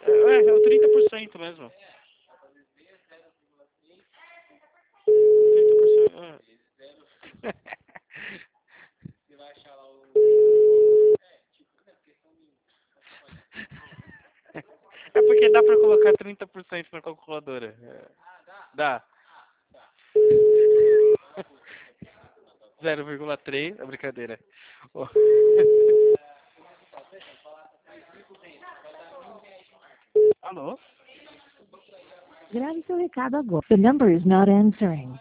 É o 30% mesmo. 30%. É porque dá pra colocar 30% na calculadora. Dá. 0,3, é brincadeira. Oh. Alô? Grave seu recado agora. The number is not answering.